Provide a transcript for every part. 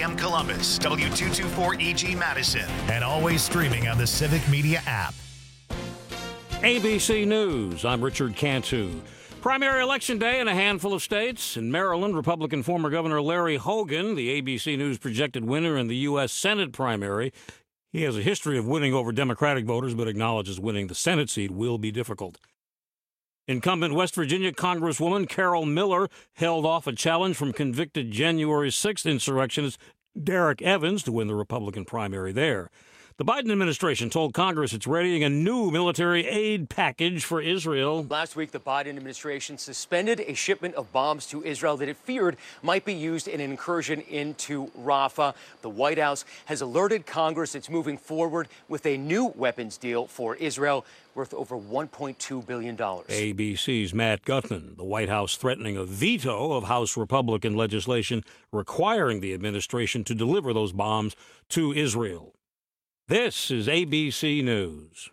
AM Columbus, W224EG Madison, and always streaming on the Civic Media app. ABC News, I'm Richard Cantu. Primary election day in a handful of states. In Maryland, Republican former Governor Larry Hogan, the ABC News projected winner in the U.S. Senate primary. He has a history of winning over Democratic voters, but acknowledges winning the Senate seat will be difficult. Incumbent West Virginia Congresswoman Carol Miller held off a challenge from convicted January 6th insurrectionist Derek Evans to win the Republican primary there. The Biden administration told Congress it's readying a new military aid package for Israel. Last week, the Biden administration suspended a shipment of bombs to Israel that it feared might be used in an incursion into Rafah. The White House has alerted Congress it's moving forward with a new weapons deal for Israel worth over $1.2 billion. ABC's Matt Gutman. The White House threatening a veto of House Republican legislation requiring the administration to deliver those bombs to Israel. This is ABC News.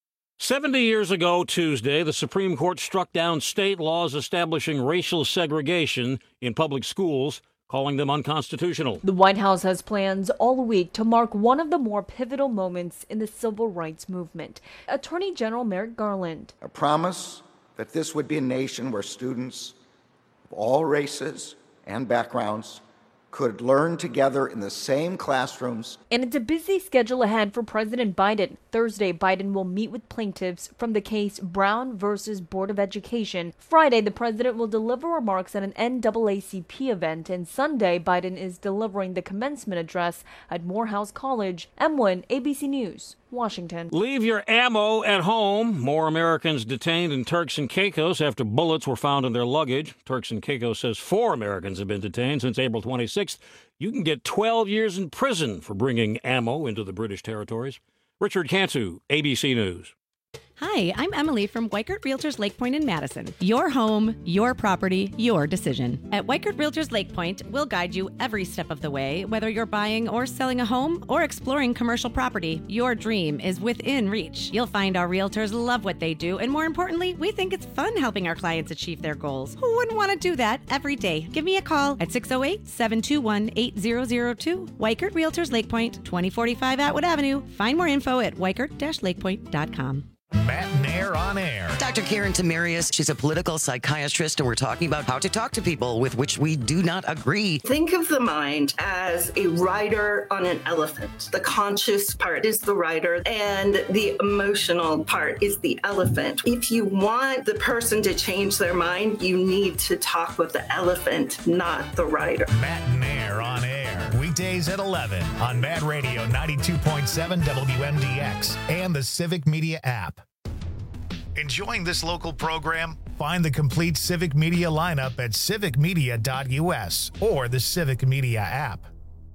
70 years ago Tuesday, the Supreme Court struck down state laws establishing racial segregation in public schools, calling them unconstitutional. The White House has plans all week to mark one of the more pivotal moments in the civil rights movement. Attorney General Merrick Garland. A promise that this would be a nation where students of all races and backgrounds could learn together in the same classrooms. And it's a busy schedule ahead for President Biden. Thursday, Biden will meet with plaintiffs from the case Brown versus Board of Education. Friday, the president will deliver remarks at an NAACP event. And Sunday, Biden is delivering the commencement address at Morehouse College. M1, ABC News, Washington. Leave your ammo at home. More Americans detained in Turks and Caicos after bullets were found in their luggage. Turks and Caicos says 4 Americans have been detained since April 26th. You can get 12 years in prison for bringing ammo into the British territories. Richard Cantu, ABC News. Hi, I'm Emily from Weichert Realtors Lake Point in Madison. Your home, your property, your decision. At Weichert Realtors Lake Point, we'll guide you every step of the way, whether you're buying or selling a home or exploring commercial property. Your dream is within reach. You'll find our realtors love what they do, and more importantly, we think it's fun helping our clients achieve their goals. Who wouldn't want to do that every day? Give me a call at 608-721-8002. Weichert Realtors Lake Point, 2045 Atwood Avenue. Find more info at weichert-lakepoint.com. Matt Nair on air. Dr. Karen Tamarius, she's a political psychiatrist, and we're talking about how to talk to people with which we do not agree. Think of the mind as a rider on an elephant. The conscious part is the rider, and the emotional part is the elephant. If you want the person to change their mind, you need to talk with the elephant, not the rider. Matt Nair on air. Weekdays at 11 on Mad Radio 92.7 WMDX and the Civic Media app. Enjoying this local program? Find the complete Civic Media lineup at civicmedia.us or the Civic Media app.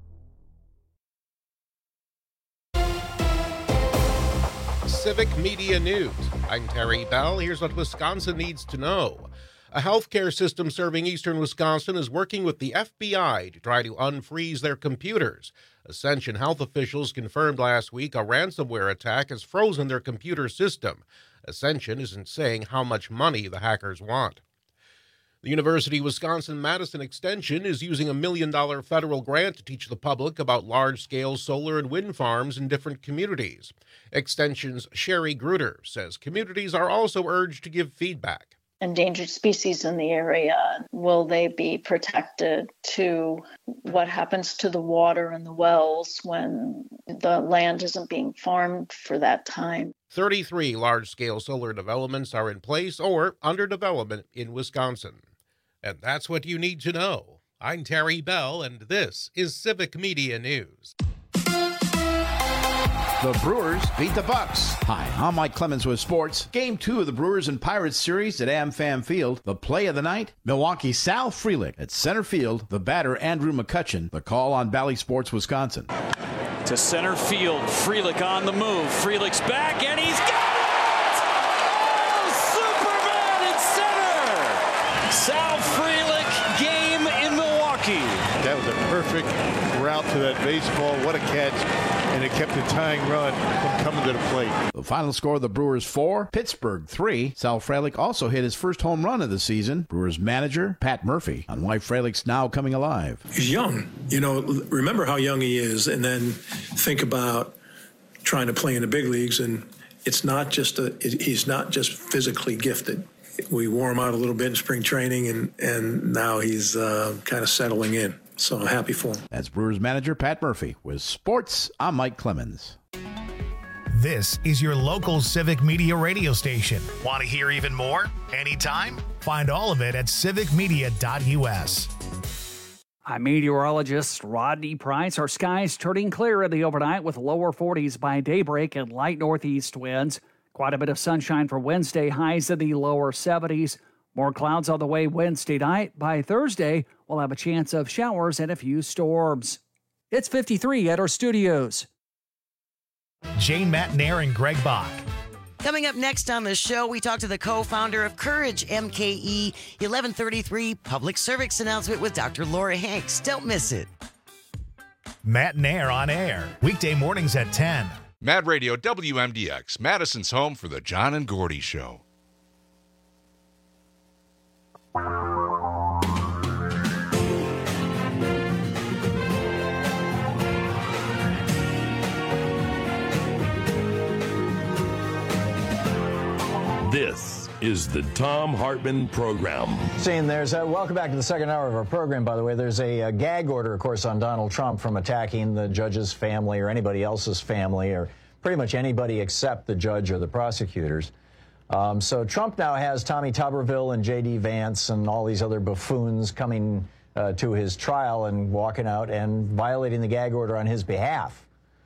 Civic Media News. I'm Terry Bell. Here's what Wisconsin needs to know. A healthcare system serving eastern Wisconsin is working with the FBI to try to unfreeze their computers. Ascension Health officials confirmed last week a ransomware attack has frozen their computer system. Ascension isn't saying how much money the hackers want. The University of Wisconsin-Madison Extension is using a $1 million federal grant to teach the public about large-scale solar and wind farms in different communities. Extension's Sherry Gruder says communities are also urged to give feedback. Endangered species in the area, will they be protected? To what happens to the water and the wells when the land isn't being farmed for that time? 33 large-scale solar developments are in place or under development in Wisconsin. And that's what you need to know. I'm Terry Bell, and this is Civic Media News. The Brewers beat the Bucks. Hi, I'm Mike Clemens with sports. Game 2 of the Brewers and Pirates series at AmFam Field. The play of the night, Milwaukee's Sal Frelick at center field. The batter, Andrew McCutchen. The call on Bally Sports, Wisconsin. To center field, Frelick on the move. Frelick's back, and he's got it! Oh, Superman in center! Sal Frelick, game in Milwaukee. That was a perfect route to that baseball. What a catch. And it kept the tying run from coming to the plate. The final score, the Brewers 4, Pittsburgh 3. Sal Frelick also hit his first home run of the season. Brewers manager Pat Murphy on why Frelick's now coming alive. He's young. You know, remember how young he is, and then think about trying to play in the big leagues. And it's not just he's not just physically gifted. We wore him out a little bit in spring training, and now he's kind of settling in. So I'm happy for him. That's Brewers manager Pat Murphy. With sports, I'm Mike Clemens. This is your local Civic Media radio station. Want to hear even more? Anytime? Find all of it at civicmedia.us. I'm meteorologist Rodney Price. Our skies turning clear in the overnight with lower 40s by daybreak and light northeast winds. Quite a bit of sunshine for Wednesday, highs in the lower 70s. More clouds on the way Wednesday night. By Thursday, we'll have a chance of showers and a few storms. It's 53 at our studios. Jane Matnair and Greg Bach. Coming up next on the show, we talk to the co-founder of Courage MKE, 1133 public service announcement with Dr. Laura Hanks. Don't miss it. Matnair on air, weekday mornings at 10. Mad Radio WMDX, Madison's home for the John and Gordy Show. This is the Thom Hartmann Program. Seeing there's welcome back to the second hour of our program, by the way. There's a gag order, of course, on Donald Trump from attacking the judge's family or anybody else's family or pretty much anybody except the judge or the prosecutors. So Trump now has Tommy Tuberville and J.D. Vance and all these other buffoons coming to his trial and walking out and violating the gag order on his behalf.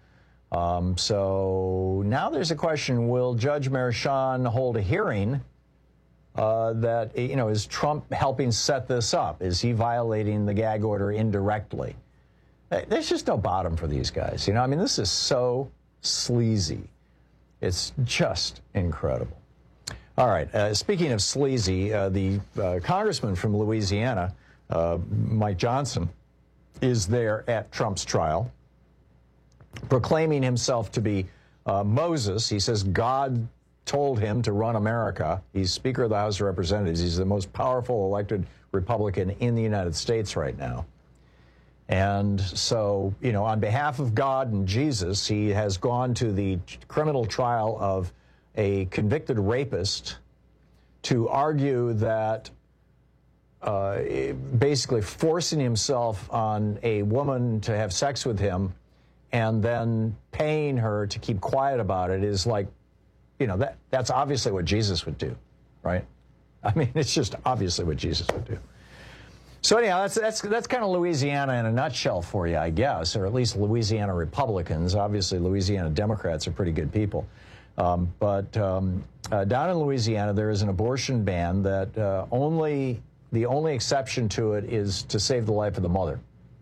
So now there's a question, will Judge Merchan hold a hearing that, you know, is Trump helping set this up? Is he violating the gag order indirectly? There's just no bottom for these guys. You know, I mean, this is so sleazy. It's just incredible. All right. Speaking of sleazy, the congressman from Louisiana, Mike Johnson, is there at Trump's trial, proclaiming himself to be Moses. He says God told him to run America. He's Speaker of the House of Representatives. He's the most powerful elected Republican in the United States right now. And so, you know, on behalf of God and Jesus, he has gone to the criminal trial of a convicted rapist to argue that basically forcing himself on a woman to have sex with him and then paying her to keep quiet about it is like, you know, that's obviously what Jesus would do, right? I mean, it's just obviously what Jesus would do. So anyhow, that's kind of Louisiana in a nutshell for you, I guess, or at least Louisiana Republicans. Obviously, Louisiana Democrats are pretty good people. But down in Louisiana, there is an abortion ban that the only exception to it is to save the life of the mother.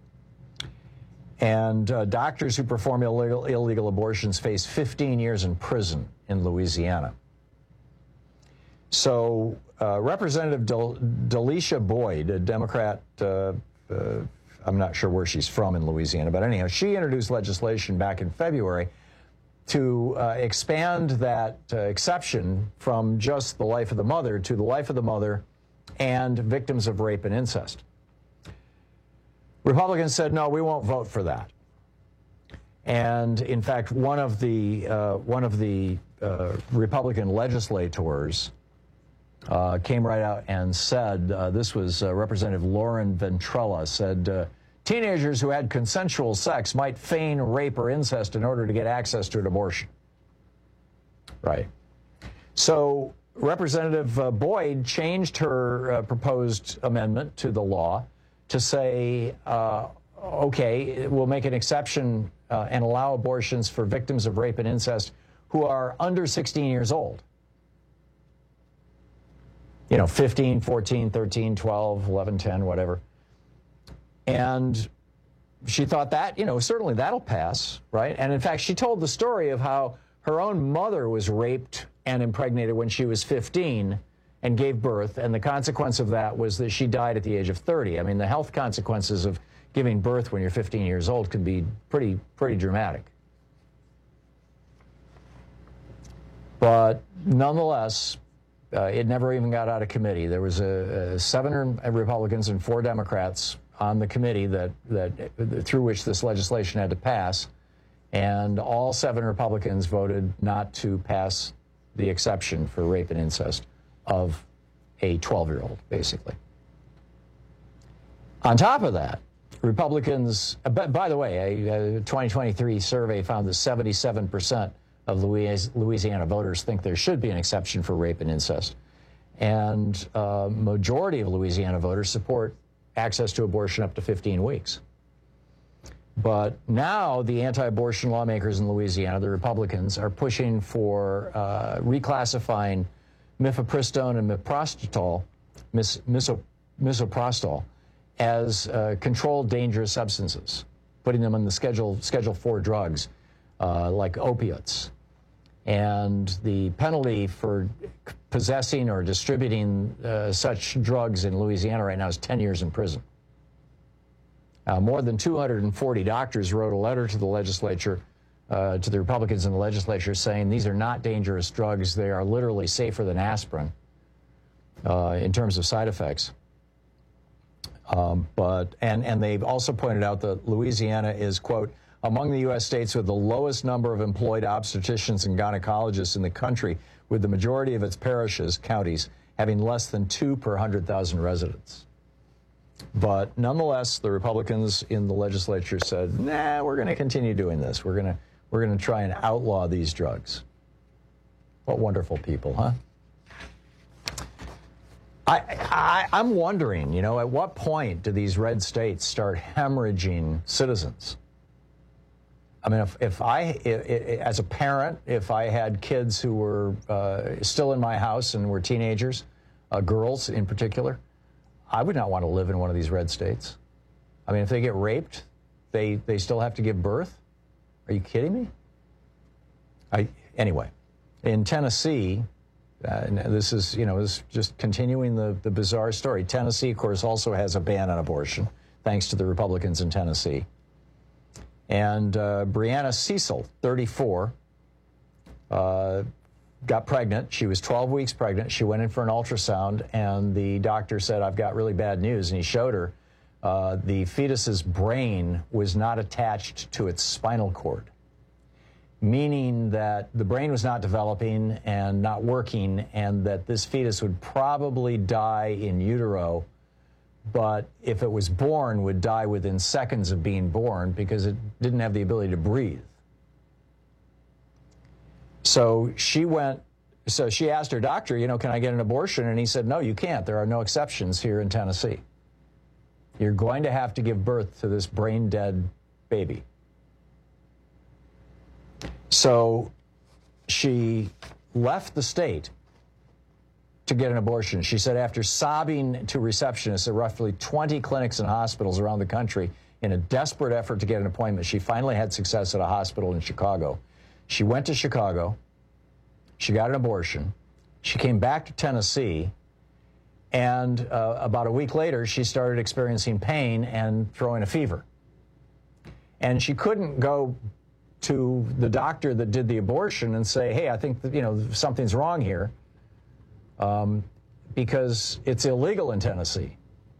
And doctors who perform illegal abortions face 15 years in prison in Louisiana. So Representative Delisha Boyd, a Democrat, I'm not sure where she's from in Louisiana, but anyhow, she introduced legislation back in February to expand that exception from just the life of the mother to the life of the mother and victims of rape and incest. Republicans said, no, we won't vote for that. And in fact, one of the Republican legislators came right out and said, this was Representative Lauren Ventrella, said, teenagers who had consensual sex might feign rape or incest in order to get access to an abortion. Right. So Representative Boyd changed her proposed amendment to the law to say, okay, we'll make an exception and allow abortions for victims of rape and incest who are under 16 years old. You know, 15, 14, 13, 12, 11, 10, whatever. And she thought that, you know, certainly that'll pass, right? And in fact, she told the story of how her own mother was raped and impregnated when she was 15 and gave birth, and the consequence of that was that she died at the age of 30. I mean, the health consequences of giving birth when you're 15 years old can be pretty dramatic. But nonetheless, it never even got out of committee. There was 7 Republicans and 4 Democrats on the committee that through which this legislation had to pass, and all 7 Republicans voted not to pass the exception for rape and incest of a 12-year-old, basically. On top of that, Republicans, by the way, a 2023 survey found that 77% of Louisiana voters think there should be an exception for rape and incest. And majority of Louisiana voters support access to abortion up to 15 weeks. But now the anti-abortion lawmakers in Louisiana, the Republicans, are pushing for reclassifying mifepristone and misoprostol as controlled dangerous substances, putting them on the Schedule 4 drugs like opiates. And the penalty for possessing or distributing such drugs in Louisiana right now is 10 years in prison. More than 240 doctors wrote a letter to the legislature, to the Republicans in the legislature, saying these are not dangerous drugs. They are literally safer than aspirin in terms of side effects. And they've also pointed out that Louisiana is, quote, among the U.S. states with the lowest number of employed obstetricians and gynecologists in the country, with the majority of its parishes, counties, having less than 2 per 100,000 residents. But nonetheless, the Republicans in the legislature said, nah, we're going to continue doing this. We're going to try and outlaw these drugs. What wonderful people, huh? I'm wondering, you know, at what point do these red states start hemorrhaging citizens? I mean, if as a parent, if I had kids who were still in my house and were teenagers, girls in particular, I would not want to live in one of these red states. I mean, if they get raped, they still have to give birth? Are you kidding me? Anyway, in Tennessee, and this is, you know, is just continuing the bizarre story. Tennessee, of course, also has a ban on abortion, thanks to the Republicans in Tennessee. And Brianna Cecil, 34, got pregnant. She was 12 weeks pregnant. She went in for an ultrasound, and the doctor said, I've got really bad news. And he showed her the fetus's brain was not attached to its spinal cord, meaning that the brain was not developing and not working, and that this fetus would probably die in utero, but if it was born, would die within seconds of being born because it didn't have the ability to breathe. So she asked her doctor, you know, can I get an abortion? And he said, no, you can't. There are no exceptions here in Tennessee. You're going to have to give birth to this brain-dead baby. So she left the state to get an abortion. She said after sobbing to receptionists at roughly 20 clinics and hospitals around the country in a desperate effort to get an appointment, she finally had success at a hospital in Chicago. She went to Chicago. She got an abortion. She came back to Tennessee, and about a week later, she started experiencing pain and throwing a fever. And she couldn't go to the doctor that did the abortion and say, hey, I think that, you know, something's wrong here, because it's illegal in Tennessee.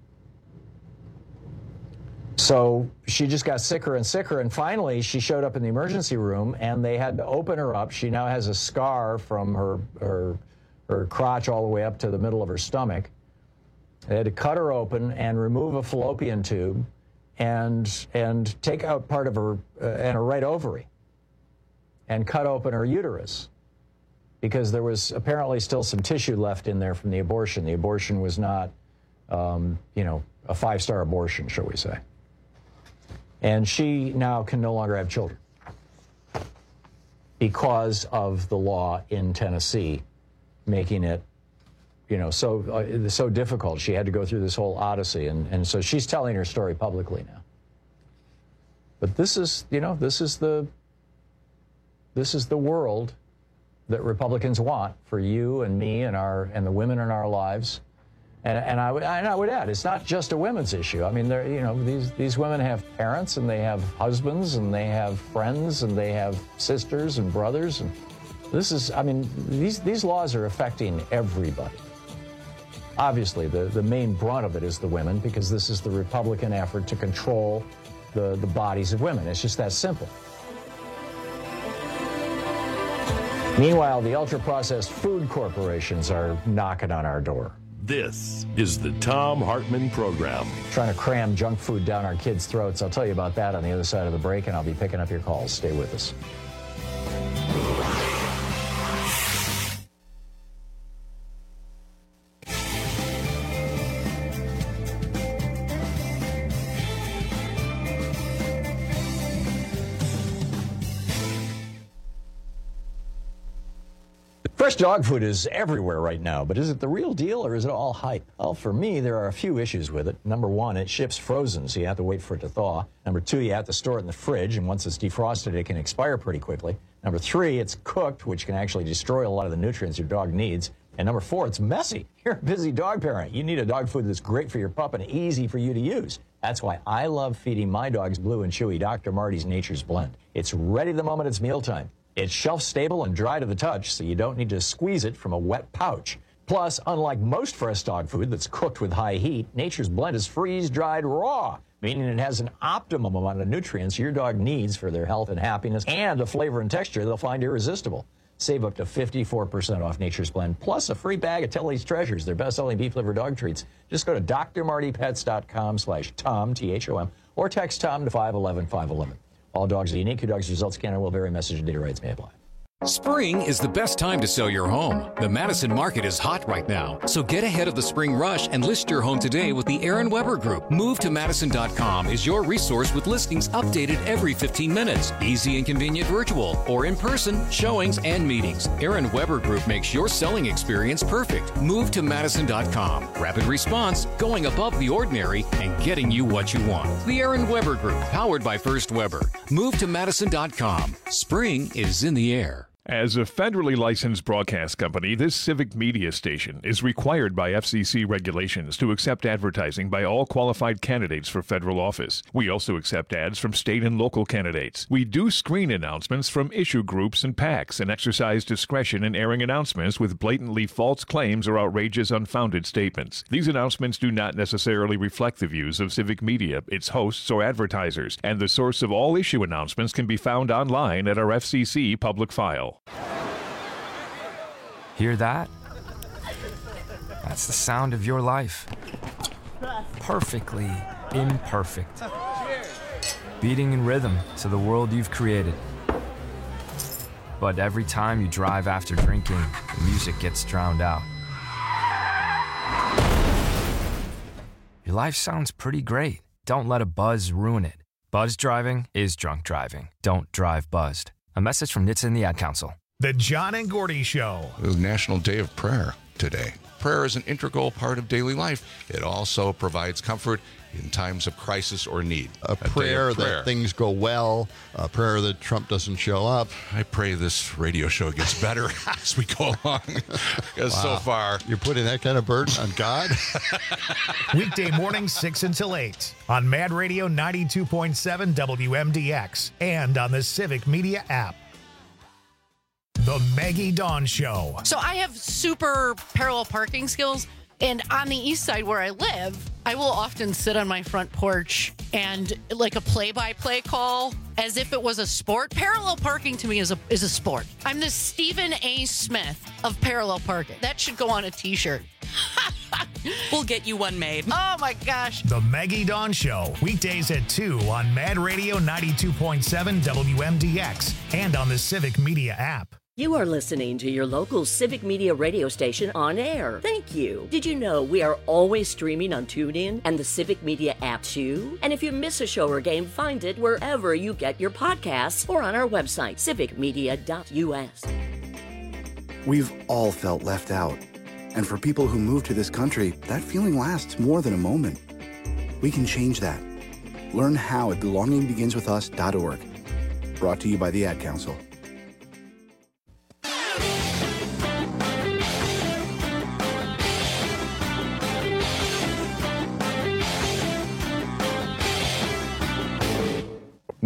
So she just got sicker and sicker, and finally she showed up in the emergency room, and they had to open her up. She now has a scar from her crotch all the way up to the middle of her stomach. They had to cut her open and remove a fallopian tube and take out part of her and her right ovary and cut open her uterus, because there was apparently still some tissue left in there from the abortion. The abortion was not, you know, a 5-star abortion, shall we say. And she now can no longer have children because of the law in Tennessee making it, you know, so difficult. She had to go through this whole odyssey, and so she's telling her story publicly now. But this is, you know, this is the world that Republicans want for you and me and the women in our lives. And I would add, it's not just a women's issue. I mean, these women have parents, and they have husbands, and they have friends, and they have sisters and brothers, and these laws are affecting everybody. Obviously, the main brunt of it is the women, because this is the Republican effort to control the bodies of women. It's just that simple. Meanwhile, the ultra-processed food corporations are knocking on our door. This is the Thom Hartmann Program. Trying to cram junk food down our kids' throats. I'll tell you about that on the other side of the break, and I'll be picking up your calls. Stay with us. Fresh dog food is everywhere right now, but is it the real deal or is it all hype? Well, for me, there are a few issues with it. Number one, it ships frozen, so you have to wait for it to thaw. Number two, you have to store it in the fridge, and once it's defrosted, it can expire pretty quickly. Number three, it's cooked, which can actually destroy a lot of the nutrients your dog needs. And number four, it's messy. You're a busy dog parent. You need a dog food that's great for your pup and easy for you to use. That's why I love feeding my dogs Blue and Chewy Dr. Marty's Nature's Blend. It's ready the moment it's mealtime. It's shelf-stable and dry to the touch, so you don't need to squeeze it from a wet pouch. Plus, unlike most fresh dog food that's cooked with high heat, Nature's Blend is freeze-dried raw, meaning it has an optimum amount of nutrients your dog needs for their health and happiness, and a flavor and texture they'll find irresistible. Save up to 54% off Nature's Blend, plus a free bag of Tilly's Treasures, their best-selling beef-liver dog treats. Just go to drmartypets.com/Tom, T-H-O-M, or text Tom to 511-511. All dogs are unique. Your dog's results can and will vary. Message and data rights may apply. Spring is the best time to sell your home. The Madison market is hot right now, so get ahead of the spring rush and list your home today with the Aaron Weber Group. MoveToMadison.com is your resource with listings updated every 15 minutes. Easy and convenient virtual or in-person showings and meetings. Aaron Weber Group makes your selling experience perfect. MoveToMadison.com. Rapid response, going above the ordinary, and getting you what you want. The Aaron Weber Group, powered by First Weber. MoveToMadison.com. Spring is in the air. As a federally licensed broadcast company, this civic media station is required by FCC regulations to accept advertising by all qualified candidates for federal office. We also accept ads from state and local candidates. We do screen announcements from issue groups and PACs and exercise discretion in airing announcements with blatantly false claims or outrageous, unfounded statements. These announcements do not necessarily reflect the views of civic media, its hosts, or advertisers, and the source of all issue announcements can be found online at our FCC public file. Hear that? That's the sound of your life. Perfectly imperfect. Beating in rhythm to the world you've created. But every time you drive after drinking, the music gets drowned out. Your life sounds pretty great. Don't let a buzz ruin it. Buzz driving is drunk driving. Don't drive buzzed. A message from NHTSA and the Ad Council. The John and Gordy Show. It was National Day of Prayer today. Prayer is an integral part of daily life. It also provides comfort in times of crisis or need. A prayer that things go well, a prayer that Trump doesn't show up. I pray this radio show gets better as we go along, because so far... You're putting that kind of burden on God? Weekday mornings 6 until 8 on Mad Radio 92.7 WMDX and on the Civic Media app. The Maggie Dawn Show. So I have super parallel parking skills, and on the east side where I live, I will often sit on my front porch and like a play-by-play call as if it was a sport. Parallel parking to me is a sport. I'm the Stephen A. Smith of parallel parking. That should go on a t-shirt. We'll get you one made. Oh my gosh. The Maggie Dawn Show, weekdays at 2 on Mad Radio 92.7 WMDX and on the Civic Media app. You are listening to your local Civic Media radio station on air. Thank you. Did you know we are always streaming on TuneIn and the Civic Media app too? And if you miss a show or game, find it wherever you get your podcasts or on our website, civicmedia.us. We've all felt left out. And for people who move to this country, that feeling lasts more than a moment. We can change that. Learn how at belongingbeginswithus.org. Brought to you by the Ad Council.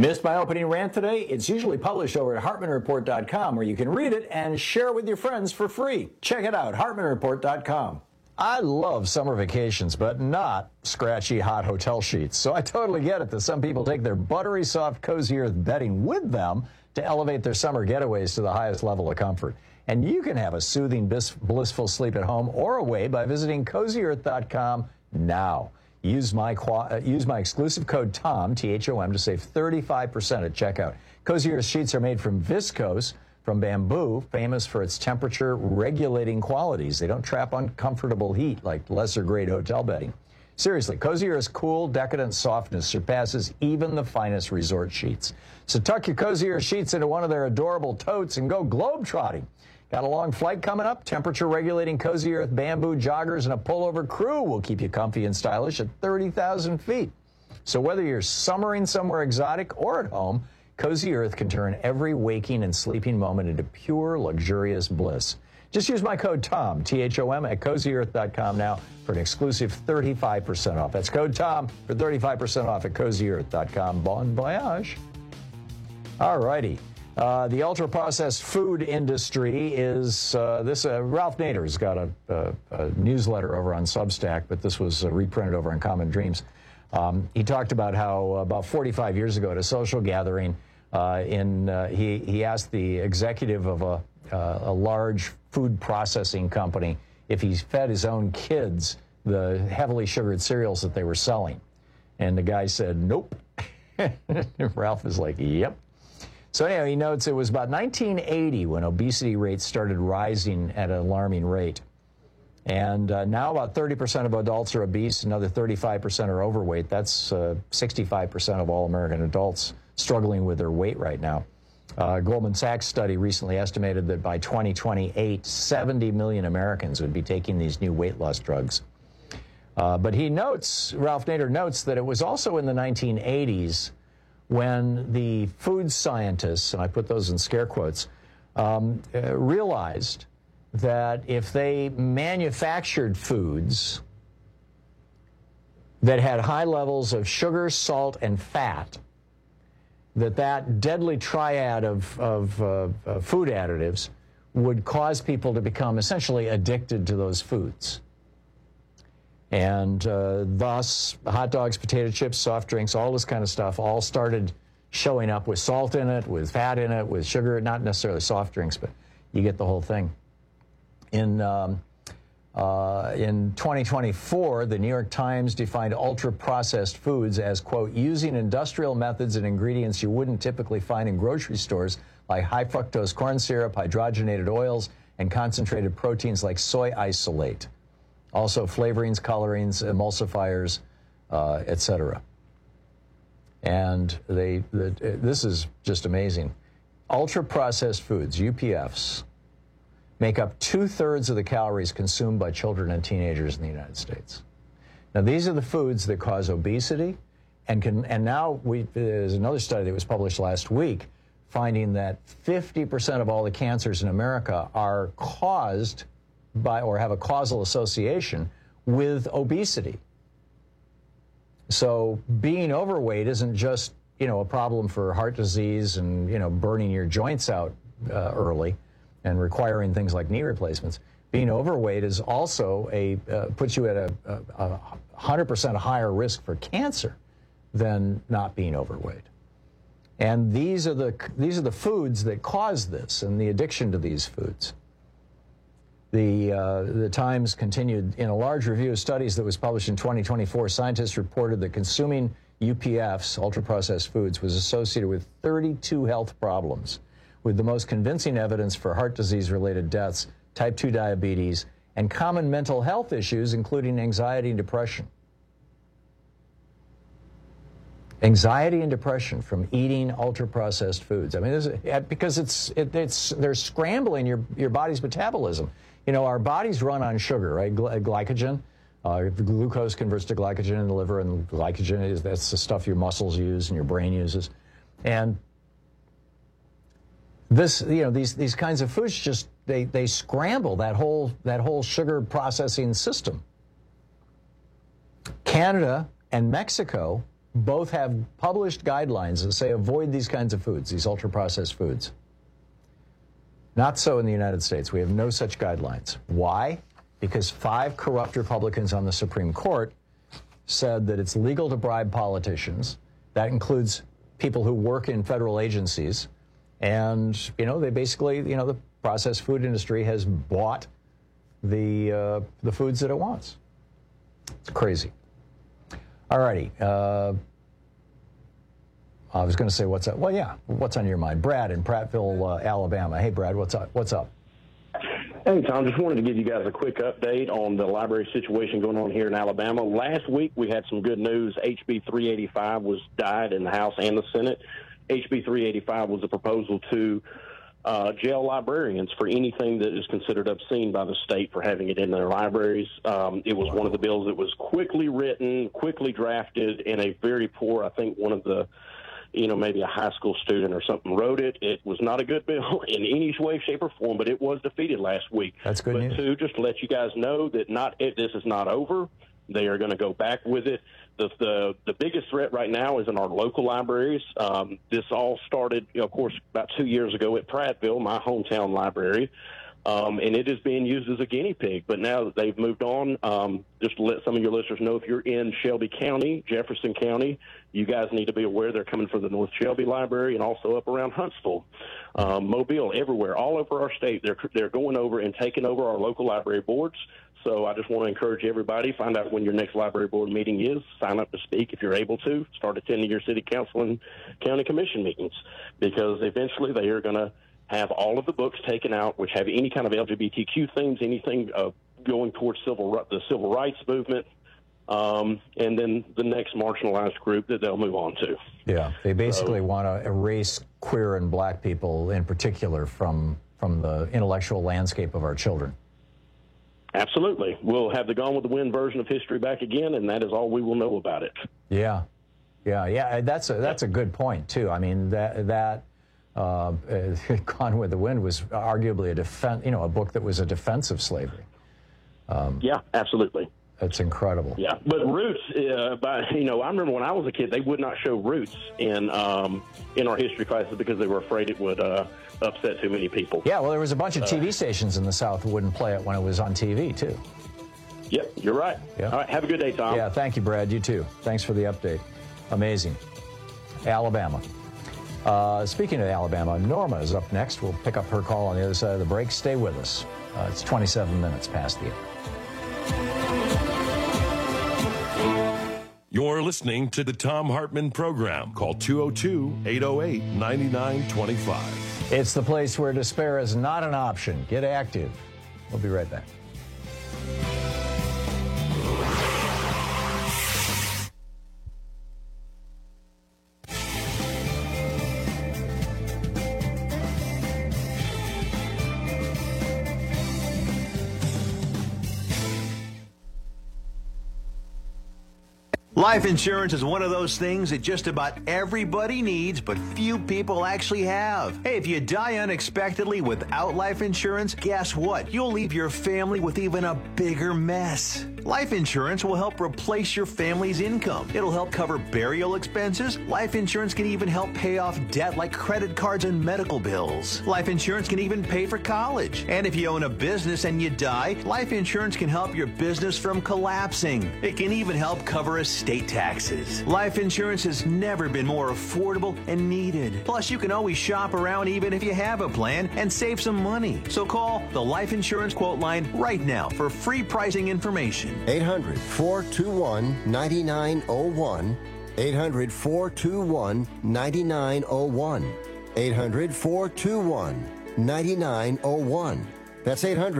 Missed my opening rant today? It's usually published over at HartmanReport.com, where you can read it and share it with your friends for free. Check it out, HartmanReport.com. I love summer vacations, but not scratchy, hot hotel sheets. So I totally get it that some people take their buttery, soft, Cozy Earth bedding with them to elevate their summer getaways to the highest level of comfort. And you can have a soothing, blissful sleep at home or away by visiting CozyEarth.com now. Use my exclusive code TOM, T-H-O-M, to save 35% at checkout. Cozy Earth sheets are made from viscose, from bamboo, famous for its temperature-regulating qualities. They don't trap uncomfortable heat like lesser-grade hotel bedding. Seriously, Cozy Earth's cool, decadent softness surpasses even the finest resort sheets. So tuck your Cozy Earth sheets into one of their adorable totes and go globe-trotting. Got a long flight coming up? Temperature-regulating Cozy Earth bamboo joggers and a pullover crew will keep you comfy and stylish at 30,000 feet. So whether you're summering somewhere exotic or at home, Cozy Earth can turn every waking and sleeping moment into pure, luxurious bliss. Just use my code TOM, T-H-O-M, at CozyEarth.com now for an exclusive 35% off. That's code TOM for 35% off at CozyEarth.com. Bon voyage. All righty. The ultra-processed food industry is Ralph Nader's got a newsletter over on Substack, but this was reprinted over on Common Dreams. He talked about how about 45 years ago at a social gathering, he asked the executive of a large food processing company if he fed his own kids the heavily sugared cereals that they were selling. And the guy said, nope. Ralph is like, yep. So anyhow, he notes it was about 1980 when obesity rates started rising at an alarming rate. And now about 30% of adults are obese, another 35% are overweight. That's 65% of all American adults struggling with their weight right now. Goldman Sachs study recently estimated that by 2028, 70 million Americans would be taking these new weight loss drugs. But Ralph Nader notes that it was also in the 1980s when the food scientists, and I put those in scare quotes, realized that if they manufactured foods that had high levels of sugar, salt, and fat, that deadly triad of food additives would cause people to become essentially addicted to those foods. And thus, hot dogs, potato chips, soft drinks, all this kind of stuff all started showing up with salt in it, with fat in it, with sugar, not necessarily soft drinks, but you get the whole thing. In 2024, the New York Times defined ultra-processed foods as, quote, using industrial methods and ingredients you wouldn't typically find in grocery stores, like high-fructose corn syrup, hydrogenated oils, and concentrated proteins like soy isolate. Also flavorings, colorings, emulsifiers, etc. And this is just amazing. Ultra-processed foods, UPFs, make up 2/3 of the calories consumed by children and teenagers in the United States. Now, these are the foods that cause obesity, and now there's another study that was published last week finding that 50% of all the cancers in America are caused by or have a causal association with obesity. So being overweight isn't just, a problem for heart disease and, burning your joints out early and requiring things like knee replacements. Being overweight is also puts you at a 100% higher risk for cancer than not being overweight. And these are the foods that cause this and the addiction to these foods. The Times continued, in a large review of studies that was published in 2024, scientists reported that consuming UPFs, ultra-processed foods, was associated with 32 health problems, with the most convincing evidence for heart disease-related deaths, type 2 diabetes, and common mental health issues, including anxiety and depression. Anxiety and depression from eating ultra-processed foods. I mean, because they're scrambling your body's metabolism. Our bodies run on sugar, right? Glycogen. Glucose converts to glycogen in the liver, and glycogen that's the stuff your muscles use and your brain uses. And these kinds of foods just they scramble that whole sugar processing system. Canada and Mexico both have published guidelines that say avoid these kinds of foods, these ultra-processed foods. Not so in the United States. We have no such guidelines. Why? Because 5 corrupt Republicans on the Supreme Court said that it's legal to bribe politicians. That includes people who work in federal agencies. And, they basically, the processed food industry has bought the foods that it wants. It's crazy. All righty. I was going to say what's up. Well, yeah, what's on your mind? Brad in Prattville, Alabama. Hey, Brad, what's up? Hey, Tom, just wanted to give you guys a quick update on the library situation going on here in Alabama. Last week, we had some good news. HB 385 was died in the House and the Senate. HB 385 was a proposal to jail librarians for anything that is considered obscene by the state for having it in their libraries. It was one of the bills that was quickly written, quickly drafted, and a very poor, I think one of the, maybe a high school student or something wrote it. It was not a good bill in any way, shape, or form, but it was defeated last week. That's good news. But two, just to let you guys know that this is not over. They are going to go back with it. The biggest threat right now is in our local libraries. This all started, of course, about 2 years ago at Prattville, my hometown library, and it is being used as a guinea pig. But now that they've moved on, just to let some of your listeners know, if you're in Shelby County, Jefferson County, you guys need to be aware they're coming for the North Shelby Library and also up around Huntsville, Mobile, everywhere, all over our state. They're going over and taking over our local library boards. So I just want to encourage everybody, find out when your next library board meeting is, sign up to speak if you're able to, start attending your city council and county commission meetings, because eventually they are going to have all of the books taken out which have any kind of LGBTQ themes, anything going towards the civil rights movement, and then the next marginalized group that they'll move on to. Yeah, they basically want to erase queer and black people in particular from the intellectual landscape of our children. Absolutely. We'll have the Gone with the Wind version of history back again, and that is all we will know about it. Yeah. That's a good point, too. I mean, that Gone with the Wind was arguably a book that was a defense of slavery. Yeah, absolutely. That's incredible. Yeah, but Roots, I remember when I was a kid, they would not show Roots in our history classes because they were afraid it would upset too many people. Yeah, well, there was a bunch of TV stations in the South who wouldn't play it when it was on TV, too. Yep, you're right. Yeah. All right, have a good day, Tom. Yeah, thank you, Brad. You too. Thanks for the update. Amazing. Alabama. Speaking of Alabama, Norma is up next. We'll pick up her call on the other side of the break. Stay with us. It's 27 minutes past the hour. You're listening to the Thom Hartmann Program. Call 202-808-9925. It's the place where despair is not an option. Get active. We'll be right back. Life insurance is one of those things that just about everybody needs, but few people actually have. Hey, if you die unexpectedly without life insurance, guess what? You'll leave your family with even a bigger mess. Life insurance will help replace your family's income. It'll help cover burial expenses. Life insurance can even help pay off debt like credit cards and medical bills. Life insurance can even pay for college. And if you own a business and you die, life insurance can help your business from collapsing. It can even help cover estate taxes. Life insurance has never been more affordable and needed. Plus, you can always shop around even if you have a plan and save some money. So call the Life Insurance Quote Line right now for free pricing information. 800-421-9901. 800-421-9901. 800-421-9901. That's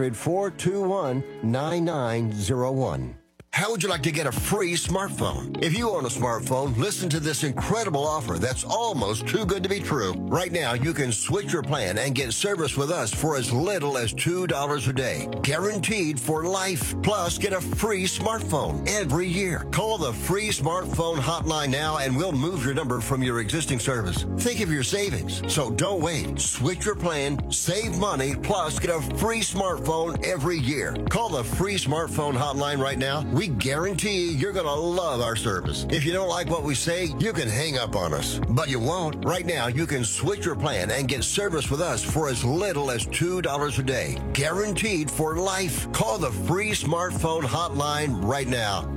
800-421-9901. How would you like to get a free smartphone? If you own a smartphone, listen to this incredible offer that's almost too good to be true. Right now, you can switch your plan and get service with us for as little as $2 a day. Guaranteed for life. Plus, get a free smartphone every year. Call the free smartphone hotline now and we'll move your number from your existing service. Think of your savings. So don't wait. Switch your plan, save money, plus get a free smartphone every year. Call the free smartphone hotline right now. We We guarantee you're going to love our service. If you don't like what we say, you can hang up on us. But you won't. Right now, you can switch your plan and get service with us for as little as $2 a day. Guaranteed for life. Call the free smartphone hotline right now.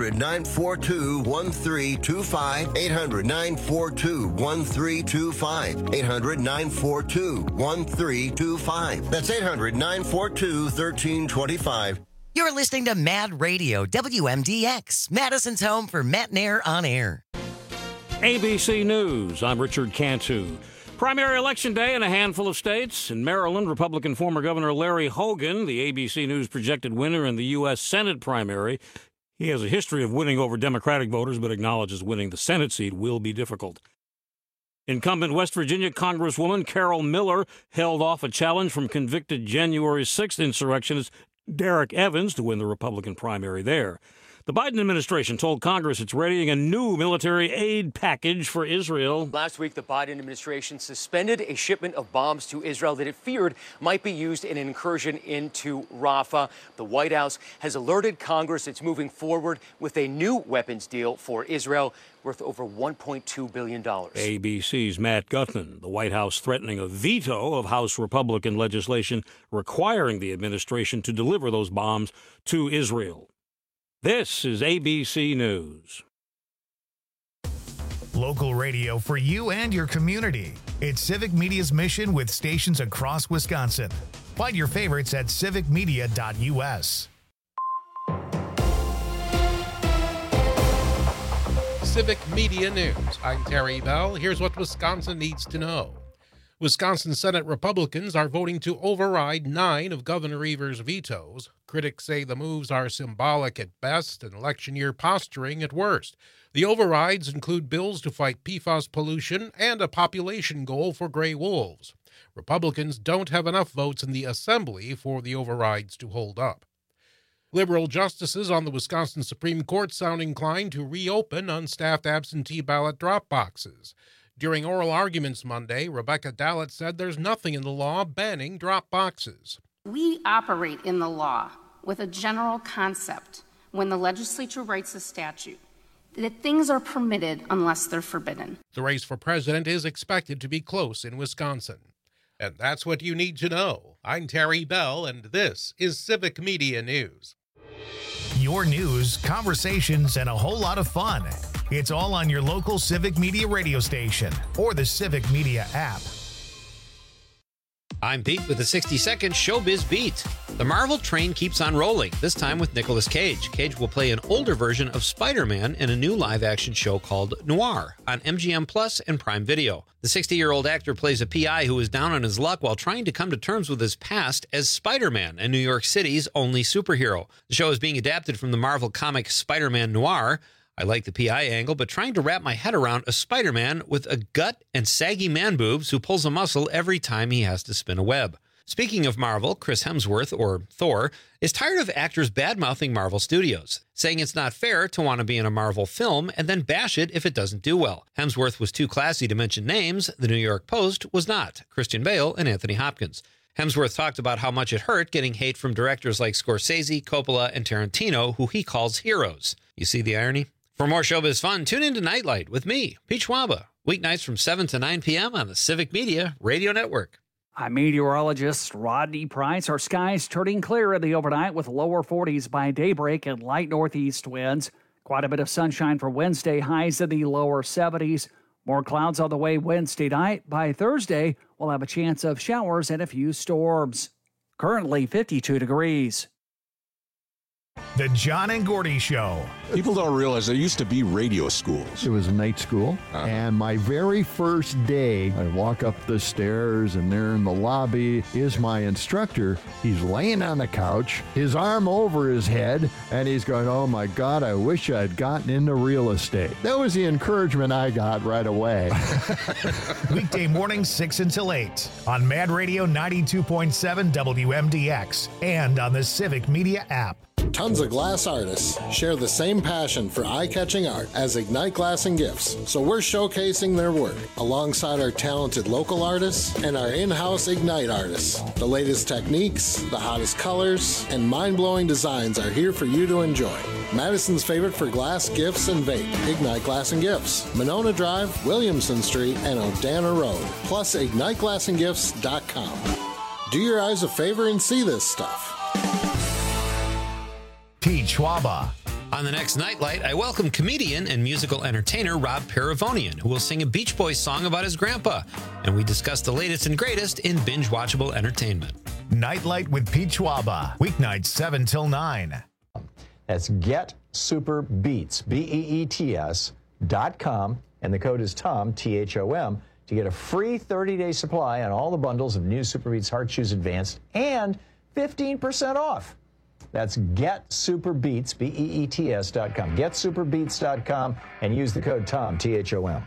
800-942-1325. 800-942-1325. 800-942-1325. That's 800-942-1325. You're listening to Mad Radio, WMDX, Madison's home for Matt Nair on air. ABC News, I'm Richard Cantu. Primary election day in a handful of states. In Maryland, Republican former Governor Larry Hogan, the ABC News projected winner in the U.S. Senate primary. He has a history of winning over Democratic voters, but acknowledges winning the Senate seat will be difficult. Incumbent West Virginia Congresswoman Carol Miller held off a challenge from convicted January 6th insurrectionist Derek Evans to win the Republican primary there. The Biden administration told Congress it's readying a new military aid package for Israel. Last week, the Biden administration suspended a shipment of bombs to Israel that it feared might be used in an incursion into Rafah. The White House has alerted Congress it's moving forward with a new weapons deal for Israel worth over $1.2 billion. ABC's Matt Gutman. The White House threatening a veto of House Republican legislation requiring the administration to deliver those bombs to Israel. This is ABC News. Local radio for you and your community. It's Civic Media's mission with stations across Wisconsin. Find your favorites at civicmedia.us. Civic Media News. I'm Terry Bell. Here's what Wisconsin needs to know. Wisconsin Senate Republicans are voting to override 9 of Governor Evers' vetoes. Critics say the moves are symbolic at best and election year posturing at worst. The overrides include bills to fight PFAS pollution and a population goal for gray wolves. Republicans don't have enough votes in the Assembly for the overrides to hold up. Liberal justices on the Wisconsin Supreme Court sound inclined to reopen unstaffed absentee ballot drop boxes. During oral arguments Monday, Rebecca Dallett said there's nothing in the law banning drop boxes. We operate in the law with a general concept when the legislature writes a statute that things are permitted unless they're forbidden. The race for president is expected to be close in Wisconsin. And that's what you need to know. I'm Terry Bell, and this is Civic Media News. Your news, conversations, and a whole lot of fun. It's all on your local Civic Media radio station or the Civic Media app. I'm Pete with the 60-second Showbiz Beat. The Marvel train keeps on rolling, this time with Nicolas Cage. Cage will play an older version of Spider-Man in a new live-action show called Noir on MGM Plus and Prime Video. The 60-year-old actor plays a PI who is down on his luck while trying to come to terms with his past as Spider-Man, and New York City's only superhero. The show is being adapted from the Marvel comic Spider-Man Noir. I like the PI angle, but trying to wrap my head around a Spider-Man with a gut and saggy man boobs who pulls a muscle every time he has to spin a web. Speaking of Marvel, Chris Hemsworth, or Thor, is tired of actors bad-mouthing Marvel Studios, saying it's not fair to want to be in a Marvel film and then bash it if it doesn't do well. Hemsworth was too classy to mention names. The New York Post was not. Christian Bale and Anthony Hopkins. Hemsworth talked about how much it hurt getting hate from directors like Scorsese, Coppola, and Tarantino, who he calls heroes. You see the irony? For more showbiz fun, tune in to Nightlight with me, Pete Schwaba, weeknights from 7 to 9 p.m. on the Civic Media Radio Network. I'm meteorologist Rodney Price. Our skies turning clear in the overnight with lower 40s by daybreak and light northeast winds. Quite a bit of sunshine for Wednesday, highs in the lower 70s. More clouds on the way Wednesday night. By Thursday, we'll have a chance of showers and a few storms. Currently 52 degrees. The John and Gordy Show. People don't realize there used to be radio schools. It was a night school, and my very first day, I walk up the stairs, and there in the lobby is my instructor. He's laying on the couch, his arm over his head, and he's going, "Oh my God, I wish I'd gotten into real estate." That was the encouragement I got right away. Weekday mornings 6 until 8 on Mad Radio 92.7 WMDX and on the Civic Media app. Tons of glass artists share the same passion for eye-catching art as Ignite Glass and Gifts, so we're showcasing their work alongside our talented local artists and our in-house Ignite artists. The latest techniques, the hottest colors, and mind-blowing designs are here for you to enjoy. Madison's favorite for glass, gifts, and vape, Ignite Glass and Gifts, Monona Drive, Williamson Street, and Odana Road, plus IgniteGlassandGifts.com. Do your eyes a favor and see this stuff. Pete Schwaba. On the next Nightlight, I welcome comedian and musical entertainer Rob Paravonian, who will sing a Beach Boys song about his grandpa. And we discuss the latest and greatest in binge-watchable entertainment. Nightlight with Pete Schwaba. Weeknights 7 till 9. That's GetSuperBeats, BEETS.com, and the code is TOM, THOM, to get a free 30-day supply on all the bundles of new SuperBeats Heart Chews Advanced and 15% off. That's GetSuperBeats, BEETS.com, GetSuperBeats.com, and use the code TOM, THOM.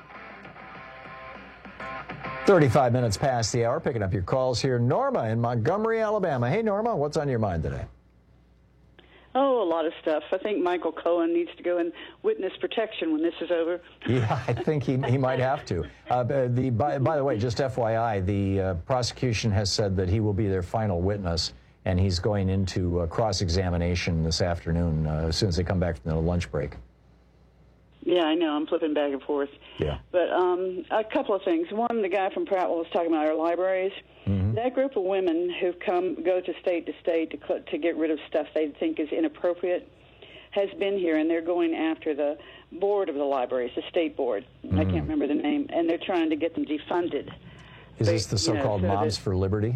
35 minutes past the hour, picking up your calls here. Norma in Montgomery, Alabama. Hey, Norma, what's on your mind today? Oh, a lot of stuff. I think Michael Cohen needs to go in witness protection when this is over. Yeah, I think he might have to. By the way, just FYI, the prosecution has said that he will be their final witness, and he's going into cross-examination this afternoon as soon as they come back from the lunch break. Yeah, I know. I'm flipping back and forth. Yeah. But a couple of things. One, the guy from Prattville was talking about our libraries. Mm-hmm. That group of women who go to state to get rid of stuff they think is inappropriate has been here, and they're going after the board of the libraries, the state board. Mm-hmm. I can't remember the name, and they're trying to get them defunded. Is this the so-called Moms for Liberty?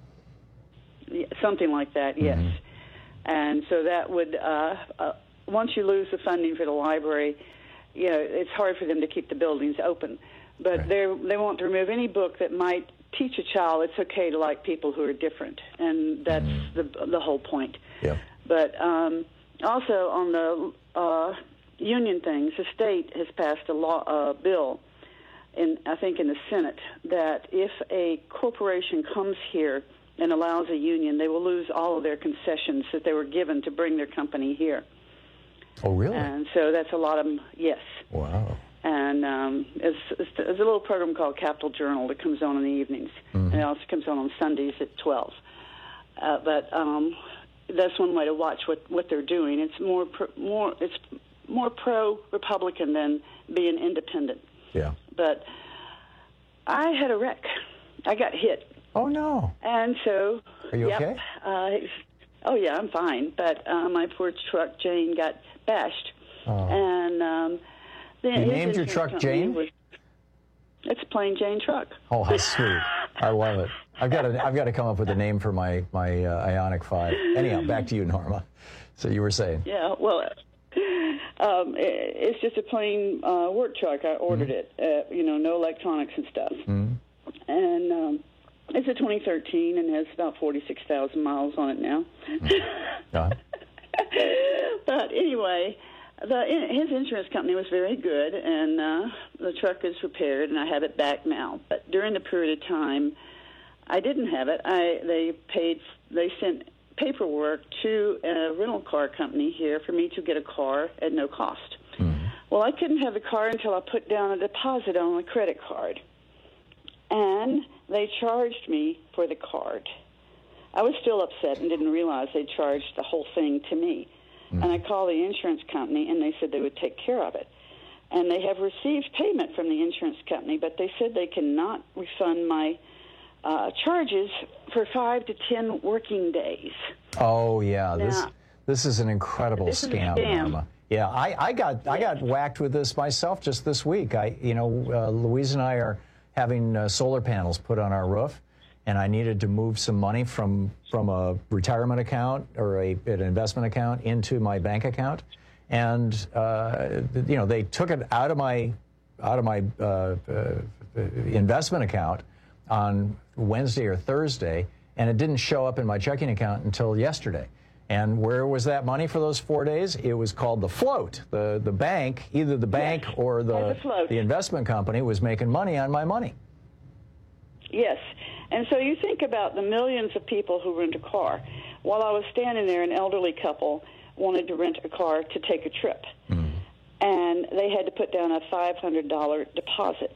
Something like that, yes. Mm-hmm. And so that would, once you lose the funding for the library, it's hard for them to keep the buildings open. But right. They want to remove any book that might teach a child it's okay to like people who are different, and that's the whole point. Yeah. But also on the union things, the state has passed a bill, I think in the Senate, that if a corporation comes here and allows a union, they will lose all of their concessions that they were given to bring their company here. Oh, really? And so that's a lot of them, yes. Wow. And there's a little program called Capital Journal that comes on in the evenings, and it also comes on Sundays at 12. But that's one way to watch what they're doing. It's more pro-Republican than being independent. Yeah. But I had a wreck. I got hit. Oh, no. And so... Are you okay? Oh, yeah, I'm fine. But my poor truck, Jane, got bashed. Oh. And you named your truck Jane? It's a plain Jane truck. Oh, how sweet. I love it. I've got to come up with a name for my Ioniq 5. Anyhow, back to you, Norma. So you were saying. Yeah, well, it's just a plain work truck. I ordered it, no electronics and stuff. Mm-hmm. And it's a 2013 and has about 46,000 miles on it now. Uh-huh. But anyway, his insurance company was very good, and the truck is repaired, and I have it back now. But during the period of time I didn't have it, they sent paperwork to a rental car company here for me to get a car at no cost. Mm-hmm. Well, I couldn't have the car until I put down a deposit on a credit card. And they charged me for the card. I was still upset and didn't realize they charged the whole thing to me. Mm-hmm. And I called the insurance company, and they said they would take care of it. And they have received payment from the insurance company, but they said they cannot refund my charges for 5 to 10 working days. Oh, yeah. Now, this is an incredible scam, Norma. Yeah, I got whacked with this myself just this week. Louise and I are having solar panels put on our roof, and I needed to move some money from a retirement account or an investment account into my bank account, and they took it out of my investment account on Wednesday or Thursday, and it didn't show up in my checking account until yesterday. And where was that money for those 4 days? It was called the float. The bank, either the bank or the investment company was making money on my money. Yes. And so you think about the millions of people who rent a car. while I was standing there, an elderly couple wanted to rent a car to take a trip. And they had to put down a $500 deposit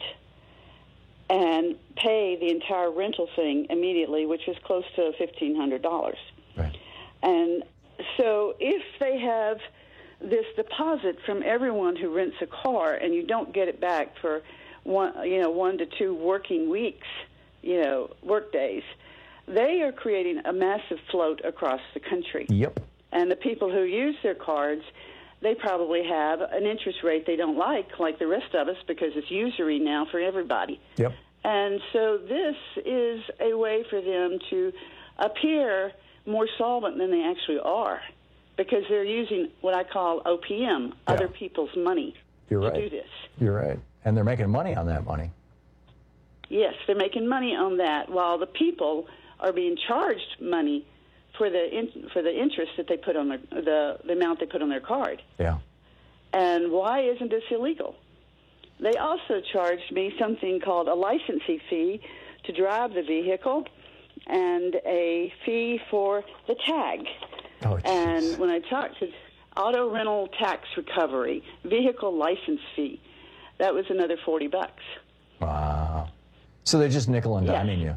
and pay the entire rental thing immediately, which was close to $1,500. Right. And so if they have this deposit from everyone who rents a car and you don't get it back for 1 to 2 working weeks, work days, they are creating a massive float across the country. Yep. And the people who use their cards, they probably have an interest rate they don't like the rest of us, because it's usury now for everybody. Yep. And so this is a way for them to appear more solvent than they actually are, because they're using what I call OPM, other people's money, to do this. You're right. And they're making money on that money. Yes, they're making money on that, while the people are being charged money for the interest that they put on the amount they put on their card. Yeah. And why isn't this illegal? They also charged me something called a licensing fee to drive the vehicle and a fee for the tag. Oh, and when I talked to auto rental tax recovery, vehicle license fee, that was another $40. Wow. So they're just nickel and diming you.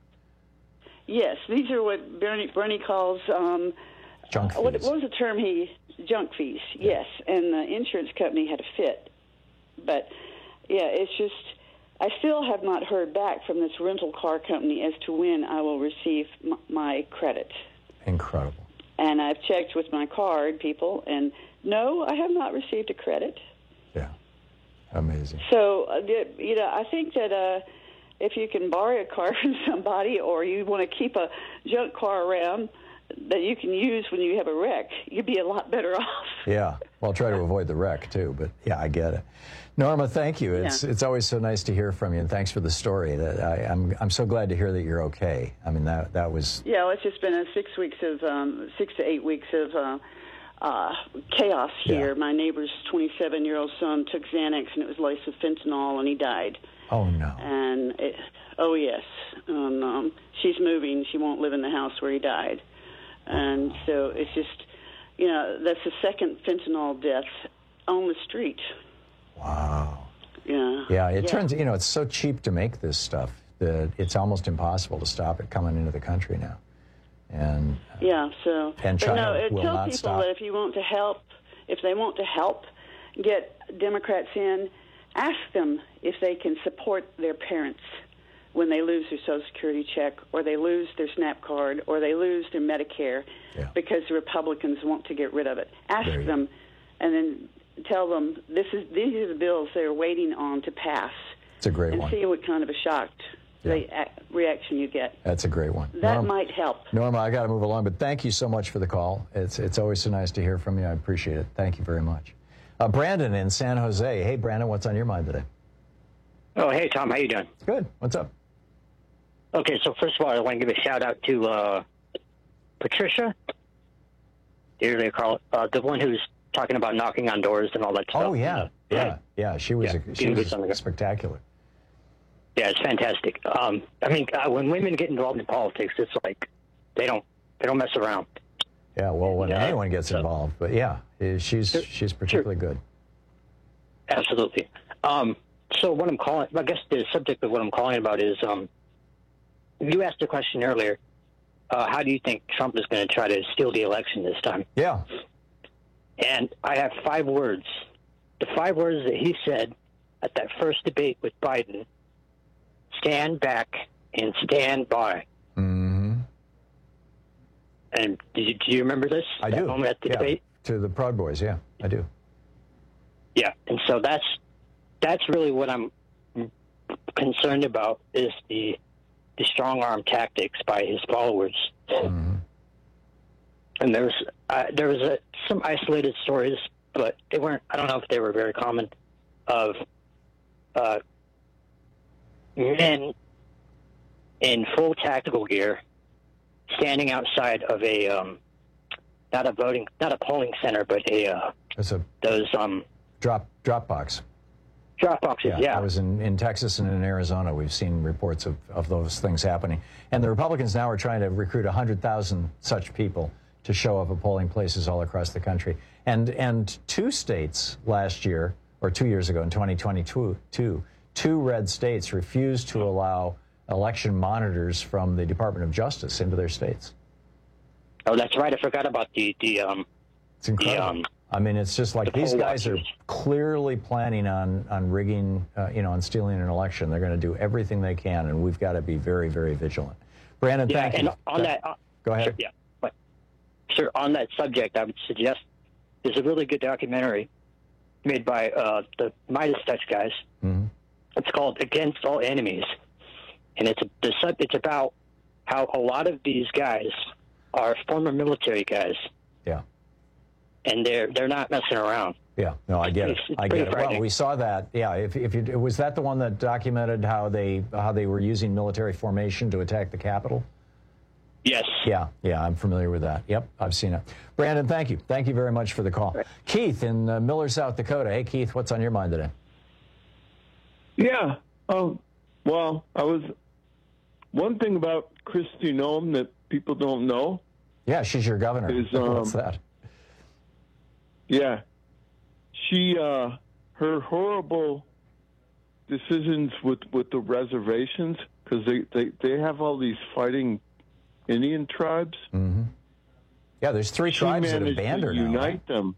Yes, these are what Bernie calls junk fees. What was the term junk fees? Yes, and the insurance company had a fit. But yeah, it's just I still have not heard back from this rental car company as to when I will receive my credit. Incredible. And I've checked with my card people, and no, I have not received a credit. Yeah, amazing. So I think that. If you can borrow a car from somebody, or you want to keep a junk car around that you can use when you have a wreck, you'd be a lot better off. Yeah, well, try to avoid the wreck, too. But, yeah, I get it. Norma, thank you. It's always so nice to hear from you, and thanks for the story. I'm so glad to hear that you're okay. I mean, that was... Yeah, well, it's just been 6 to 8 weeks of chaos here. Yeah. My neighbor's 27-year-old son took Xanax, and it was laced with fentanyl, and he died. Oh, no. And, yes. And, she's moving. She won't live in the house where he died. And so it's just, that's the second fentanyl death on the street. Wow. Yeah. Yeah, it turns, it's so cheap to make this stuff that it's almost impossible to stop it coming into the country now. And and China it will tells not people stop. that if they want to help get Democrats in, ask them if they can support their parents when they lose their Social Security check, or they lose their SNAP card, or they lose their Medicare because the Republicans want to get rid of it. Ask them, and then tell them these are the bills they're waiting on to pass. It's a great and one. See what kind of a shocked reaction you get. That's a great one. That might help. Norma, I got to move along, but thank you so much for the call. It's always so nice to hear from you. I appreciate it. Thank you very much. Brandon in San Jose. Hey, Brandon, what's on your mind today? Oh, hey, Tom. How you doing? Good. What's up? Okay, so first of all, I want to give a shout-out to Patricia, dearly call the one who's talking about knocking on doors and all that stuff. Oh, yeah. Yeah. She was spectacular. Yeah, it's fantastic. When women get involved in politics, it's like they don't mess around. Yeah, well, when anyone gets involved, but yeah, she's particularly good. Absolutely. So what I'm calling, I guess the subject of what I'm calling about is, you asked a question earlier. How do you think Trump is going to try to steal the election this time? Yeah. And I have 5 words. The 5 words that he said at that first debate with Biden: stand back and stand by. Mm-hmm. And do you remember this? I do. Moment at the debate? To the Proud Boys, yeah, I do. Yeah, and so that's really what I'm concerned about, is the strong-arm tactics by his followers. Mm-hmm. And there was some isolated stories, but they weren't. I don't know if they were very common, of men in full tactical gear standing outside of a not a polling center, but those drop box. Drop boxes, yeah. I was in Texas and in Arizona. We've seen reports of those things happening. And the Republicans now are trying to recruit 100,000 such people to show up at polling places all across the country. And 2 states last year, or 2 years ago in 2022, 2 red states refused to allow election monitors from the Department of Justice into their states. Oh, that's right. I forgot about the It's incredible. I mean, it's just like these guys are clearly planning on rigging, on stealing an election. They're going to do everything they can, and we've got to be very, very vigilant. Brandon, thank you. And on that, go ahead. Sure, yeah. But, sir, on that subject, I would suggest there's a really good documentary made by the Midas Touch guys. Mm-hmm. It's called Against All Enemies, and it's about how a lot of these guys are former military guys. Yeah. And they're not messing around. Yeah, no, I get it. I get it. Well, we saw that. Yeah, if you was that the one that documented how they were using military formation to attack the Capitol? Yes. Yeah, I'm familiar with that. Yep, I've seen it. Brandon, thank you. Thank you very much for the call. Right. Keith in Miller, South Dakota. Hey, Keith, what's on your mind today? Yeah. Well, one thing about Kristi Noem that people don't know. Yeah, she's your governor. What's that? Yeah. She, her horrible decisions with the reservations, because they have all these fighting Indian tribes. Mm-hmm. Yeah, there's 3 tribes that have banned her now. Unite them.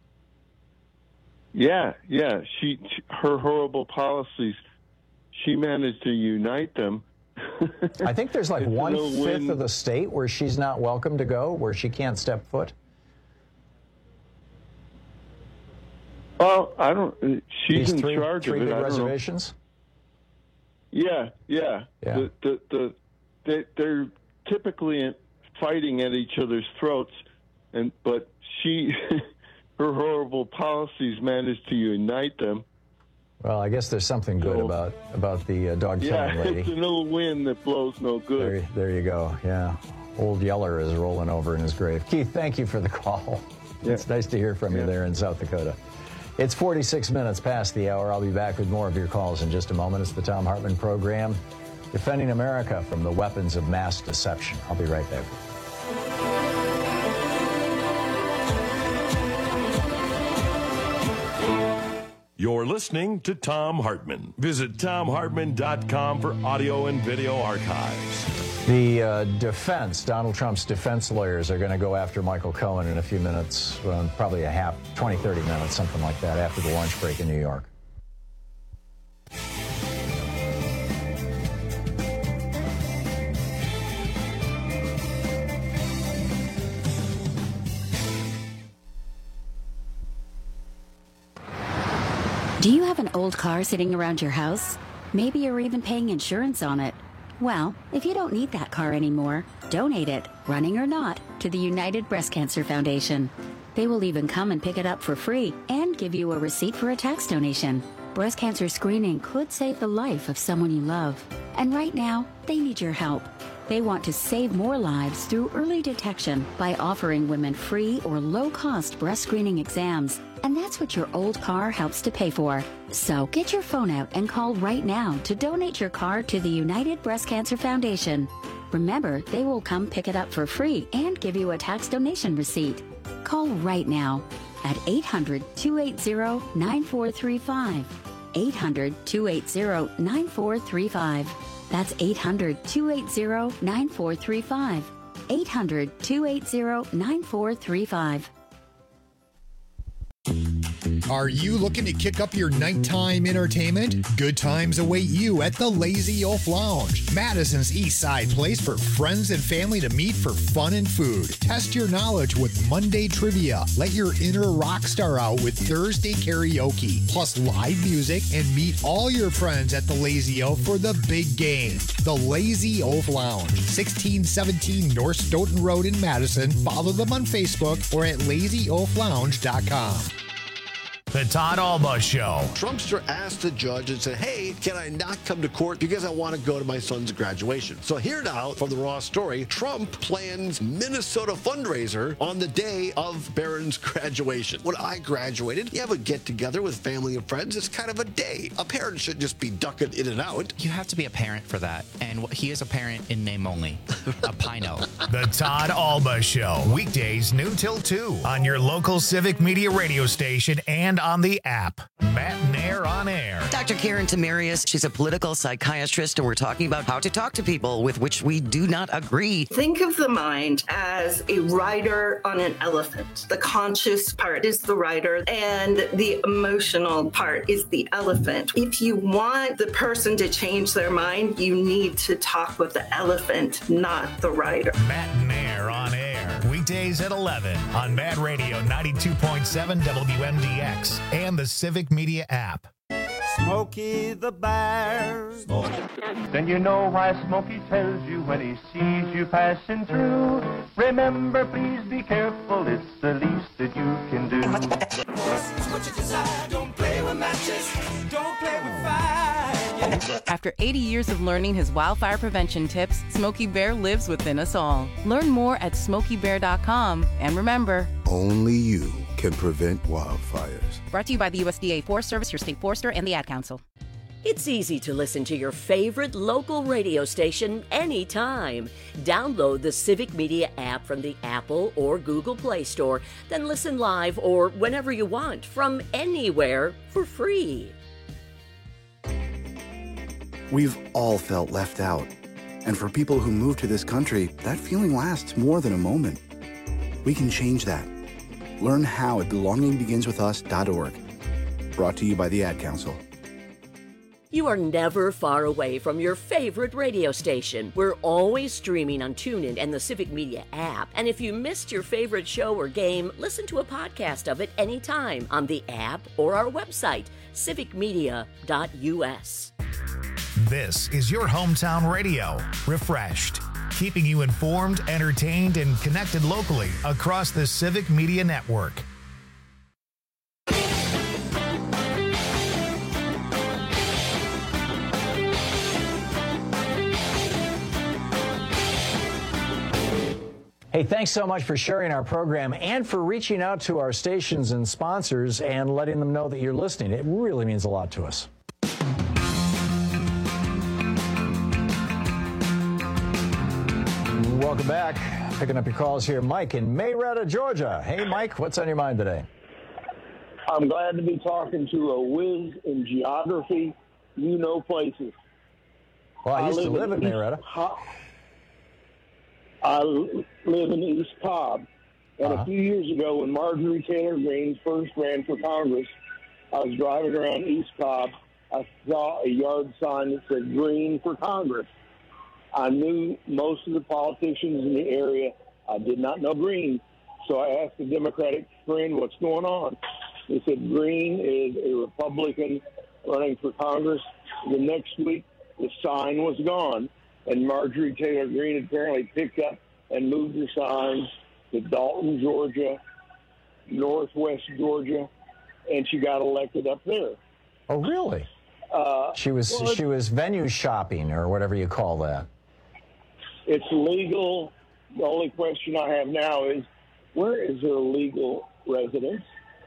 Yeah. Her horrible policies, she managed to unite them. I think there's like 1/5 of the state where she's not welcome to go, where she can't step foot. Well, I don't. She's in charge of it. Big reservations. Yeah. They're typically fighting at each other's throats, but her horrible policies managed to unite them. Well, I guess there's something good about the dog killing lady. Yeah, it's an old wind that blows no good. There you go. Yeah, old Yeller is rolling over in his grave. Keith, thank you for the call. Yeah. It's nice to hear from you there in South Dakota. It's 46 minutes past the hour. I'll be back with more of your calls in just a moment. It's the Thom Hartmann Program, defending America from the weapons of mass deception. I'll be right back. You're listening to Thom Hartmann. Visit ThomHartmann.com for audio and video archives. The defense, Donald Trump's defense lawyers, are going to go after Michael Cohen in a few minutes, probably 20, 30 minutes, something like that, after the lunch break in New York. Do you have an old car sitting around your house? Maybe you're even paying insurance on it. Well, if you don't need that car anymore, donate it, running or not, to the United Breast Cancer Foundation. They will even come and pick it up for free and give you a receipt for a tax donation. Breast cancer screening could save the life of someone you love. And right now, they need your help. They want to save more lives through early detection by offering women free or low-cost breast screening exams. And that's what your old car helps to pay for. So get your phone out and call right now to donate your car to the United Breast Cancer Foundation. Remember, they will come pick it up for free and give you a tax donation receipt. Call right now at 800-280-9435. 800-280-9435. That's 800-280-9435. 800-280-9435. Are you looking to kick up your nighttime entertainment? Good times await you at the Lazy Oaf Lounge, Madison's East Side place for friends and family to meet for fun and food. Test your knowledge with Monday trivia. Let your inner rock star out with Thursday karaoke, plus live music, and meet all your friends at the Lazy Oaf for the big game. The Lazy Oaf Lounge, 1617 North Stoughton Road in Madison. Follow them on Facebook or at lazyoaflounge.com. The Todd Alba Show. Trumpster asked the judge and said, hey, can I not come to court because I want to go to my son's graduation? So here now from the Raw story, Trump plans Minnesota fundraiser on the day of Barron's graduation. When I graduated, you have a get-together with family and friends. It's kind of a day. A parent should just be ducking in and out. You have to be a parent for that. And he is a parent in name only. A Pino. The Todd Alba Show. Weekdays noon till 2 on your local Civic Media radio station and on the app. Matt Nair on air. Dr. Karen Tamarius, she's a political psychiatrist, and we're talking about how to talk to people with which we do not agree. Think of the mind as a rider on an elephant. The conscious part is the rider, and the emotional part is the elephant. If you want the person to change their mind, you need to talk with the elephant, not the rider. Matt Nair on air. Weekdays at 11 on Mad Radio 92.7 WMDX and the Civic Media app. Smokey the Bear. Then you know why Smokey tells you when he sees you passing through. Remember, please be careful, it's the least that you can do. What you desire, don't play with matches, don't play with fire. After 80 years of learning his wildfire prevention tips, Smokey Bear lives within us all. Learn more at SmokeyBear.com. And remember, only you can prevent wildfires. Brought to you by the USDA Forest Service, your state forester, and the Ad Council. It's easy to listen to your favorite local radio station anytime. Download the Civic Media app from the Apple or Google Play Store, then listen live or whenever you want from anywhere for free. We've all felt left out. And for people who move to this country, that feeling lasts more than a moment. We can change that. Learn how at belongingbeginswithus.org. Brought to you by the Ad Council. You are never far away from your favorite radio station. We're always streaming on TuneIn and the Civic Media app. And if you missed your favorite show or game, listen to a podcast of it anytime on the app or our website, civicmedia.us. This is your hometown radio, refreshed, keeping you informed, entertained, and connected locally across the Civic Media Network. Hey, thanks so much for sharing our program and for reaching out to our stations and sponsors and letting them know that you're listening. It really means a lot to us. Welcome back. Picking up your calls here. Mike in Marietta, Georgia. Hey, Mike, what's on your mind today? I'm glad to be talking to a whiz in geography. You know places. Well, I used to live in Marietta. I live in East Cobb. And a few years ago, when Marjorie Taylor Greene first ran for Congress, I was driving around East Cobb. I saw a yard sign that said Green for Congress. I knew most of the politicians in the area. I did not know Green. So I asked a Democratic friend, what's going on? He said, Green is a Republican running for Congress. The next week, the sign was gone. And Marjorie Taylor Greene apparently picked up and moved the signs to Dalton, Georgia, Northwest Georgia, and she got elected up there. Oh, really? She was venue shopping or whatever you call that. It's legal. The only question I have now is, where is her legal residence?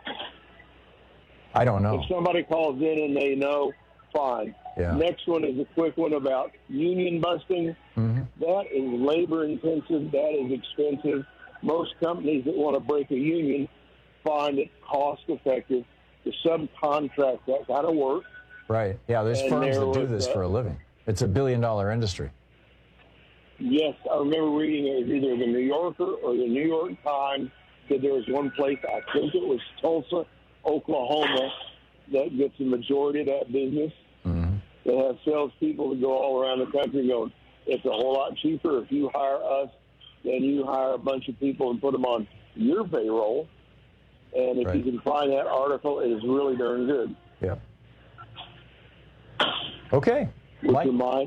I don't know. If somebody calls in and they know, fine. Yeah. Next one is a quick one about union busting. Mm-hmm. That is labor intensive. That is expensive. Most companies that want to break a union find it cost effective to subcontract that kind of work. Right. Yeah, there's firms that do this for a living. It's $1 billion industry. Yes, I remember reading it was either the New Yorker or the New York Times that there was one place, I think it was Tulsa, Oklahoma, that gets the majority of that business. Mm-hmm. They have salespeople that go all around the country going, it's a whole lot cheaper if you hire us than you hire a bunch of people and put them on your payroll. And if you can find that article, it is really darn good. Yeah. Okay. Would you mind?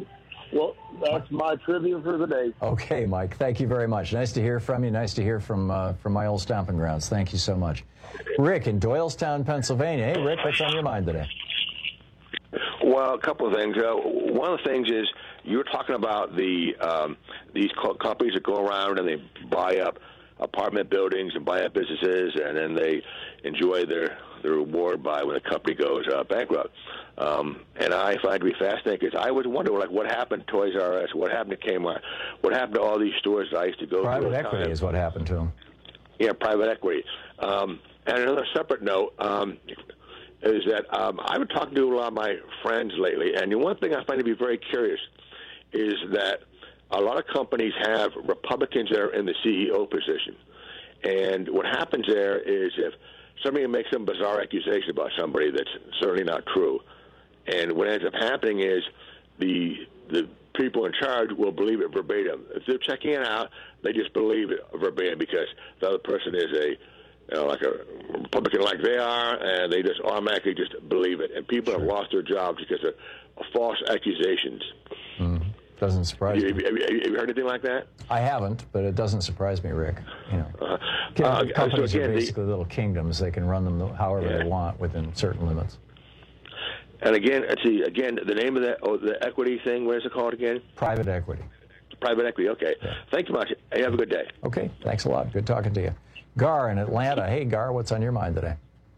Well, that's my trivia for the day. Okay, Mike. Thank you very much. Nice to hear from you. Nice to hear from my old stomping grounds. Thank you so much. Rick in Doylestown, Pennsylvania. Hey, Rick, what's on your mind today? Well, a couple of things. One of the things is you were talking about these companies that go around and they buy up apartment buildings and buy up businesses, and then they enjoy their reward by when the company goes bankrupt. And I find it to be fascinating because I always wonder, like, what happened to Toys R Us? What happened to Kmart? What happened to all these stores that I used to go to? Private equity is what happened to them. Yeah, private equity. And another separate note is that I've been talking to a lot of my friends lately, and the one thing I find to be very curious is that a lot of companies have Republicans that are in the CEO position. And what happens there is if somebody makes some bizarre accusation about somebody that's certainly not true, and what ends up happening is the people in charge will believe it verbatim. If they're checking it out, they just believe it verbatim because the other person is like a Republican like they are, and they just automatically just believe it. And people have lost their jobs because of false accusations. Doesn't surprise me. Have you heard anything like that? I haven't, but it doesn't surprise me, Rick. Companies are basically little kingdoms. They can run them however they want within certain limits. And again, let's see. Again, the name of the equity thing. What is it called again? Private equity. Private equity. Okay. Yeah. Thank you much. Hey, have a good day. Okay. Thanks a lot. Good talking to you. Gar in Atlanta. Hey, Gar, what's on your mind today?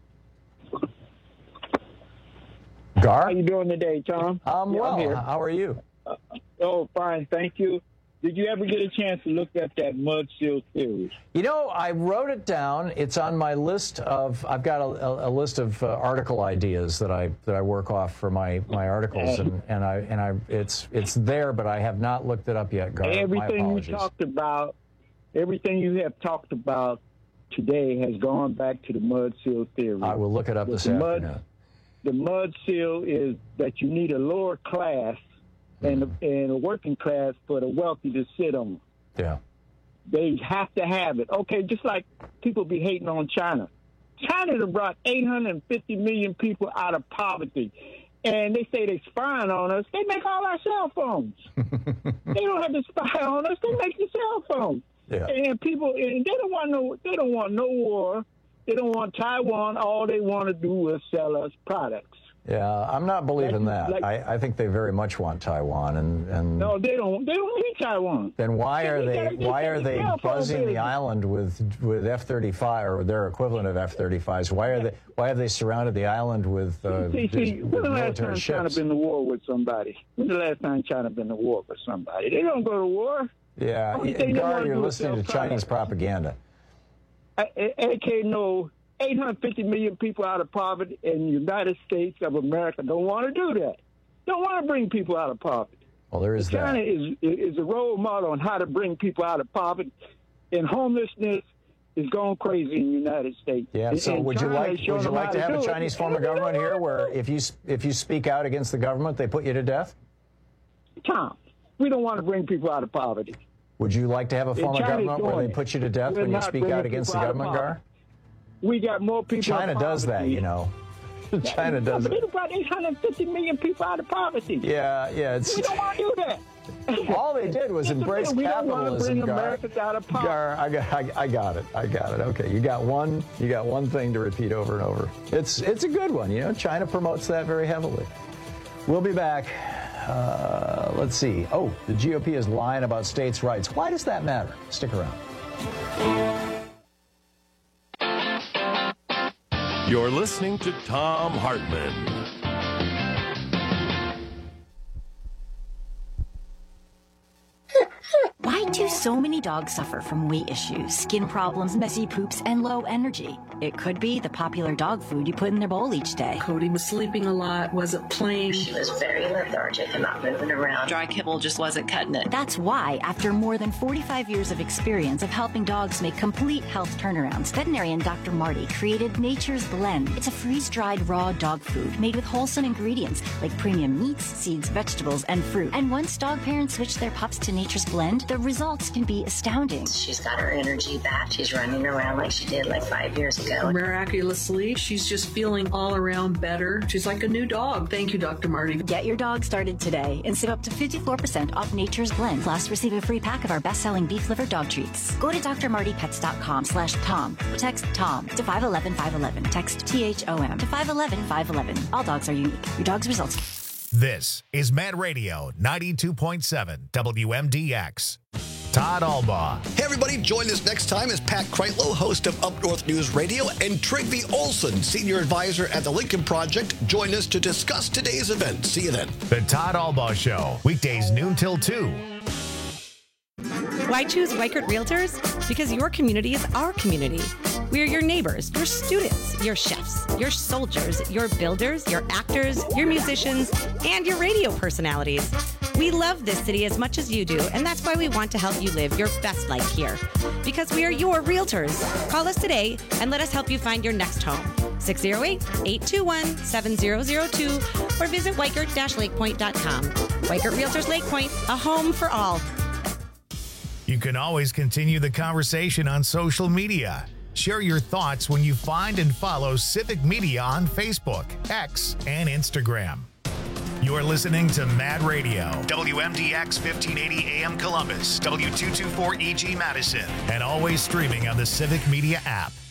Gar? How you doing today, Tom? Well. I'm here. How are you? Fine. Thank you. Did you ever get a chance to look at that mud seal theory? I wrote it down. It's on my list of. I've got a list of article ideas that I work off for my articles, and it's there, but I have not looked it up yet. Gar, everything you have talked about today has gone back to the mud seal theory. I will look it up this afternoon. The mud seal is that you need a lower class and a working class for the wealthy to sit on. Yeah. They have to have it. Okay, just like people be hating on China. China has brought 850 million people out of poverty. And they say they're spying on us. They make all our cell phones. They don't have to spy on us. They make the cell phones. Yeah. And people, they don't want no war. They don't want Taiwan. All they want to do is sell us products. Yeah, I'm not believing that. I think they very much want Taiwan, and no, they don't need Taiwan. Then why are they buzzing the island with F-35 or their equivalent of F-35s? Why have they surrounded the island with military ships? When the last time China been to war with somebody? When the last time China been to war with somebody? They don't go to war. Yeah, Gar, you're listening to Chinese propaganda. AK no. 850 million people out of poverty in the United States of America don't want to do that. Don't want to bring people out of poverty. Well, there is China is a role model on how to bring people out of poverty, and homelessness is going crazy in the United States. Yeah. So would you like to have a Chinese form of government here, where if you speak out against the government, they put you to death? Tom, we don't want to bring people out of poverty. Would you like to have a form of government where they put you to death when you speak out against the government, Gar? We got more people. China does that, China does it. But they brought 850 million people out of poverty. Yeah. We don't want to do that. All they did was embrace capitalism, Gar. Gar, I got it. Okay, you got one thing to repeat over and over. It's a good one. China promotes that very heavily. We'll be back. Let's see. Oh, the GOP is lying about states' rights. Why does that matter? Stick around. You're listening to Thom Hartmann. Why do so many dogs suffer from weight issues, skin problems, messy poops, and low energy? It could be the popular dog food you put in their bowl each day. Cody was sleeping a lot, wasn't playing. She was very lethargic and not moving around. Dry kibble just wasn't cutting it. That's why, after more than 45 years of experience of helping dogs make complete health turnarounds, veterinarian Dr. Marty created Nature's Blend. It's a freeze-dried raw dog food made with wholesome ingredients like premium meats, seeds, vegetables, and fruit. And once dog parents switch their pups to Nature's Blend, the results results can be astounding. She's got her energy back. She's running around like she did like 5 years ago. Miraculously, she's just feeling all around better. She's like a new dog. Thank you, Dr. Marty. Get your dog started today and save up to 54% off Nature's Blend. Plus, receive a free pack of our best-selling beef liver dog treats. Go to drmartypets.com/Tom or text TOM to 511-511. Text THOM to 511-511. All dogs are unique. Your dog's results. This is Mad Radio 92.7 WMDX. Todd Albaugh. Hey, everybody, join us next time as Pat Kreitlow, host of Up North News Radio, and Trygve Olsen, senior advisor at the Lincoln Project, join us to discuss today's event. See you then. The Todd Albaugh Show, weekdays noon till 2. Why choose Weichert Realtors? Because your community is our community. We are your neighbors, your students, your chefs, your soldiers, your builders, your actors, your musicians, and your radio personalities. We love this city as much as you do, and that's why we want to help you live your best life here. Because we are your realtors. Call us today and let us help you find your next home. 608-821-7002 or visit Weichert-LakePoint.com. Weichert Realtors Lake Point, a home for all. You can always continue the conversation on social media. Share your thoughts when you find and follow Civic Media on Facebook, X, and Instagram. You're listening to Mad Radio, WMDX 1580 AM Columbus, W224EG Madison, and always streaming on the Civic Media app.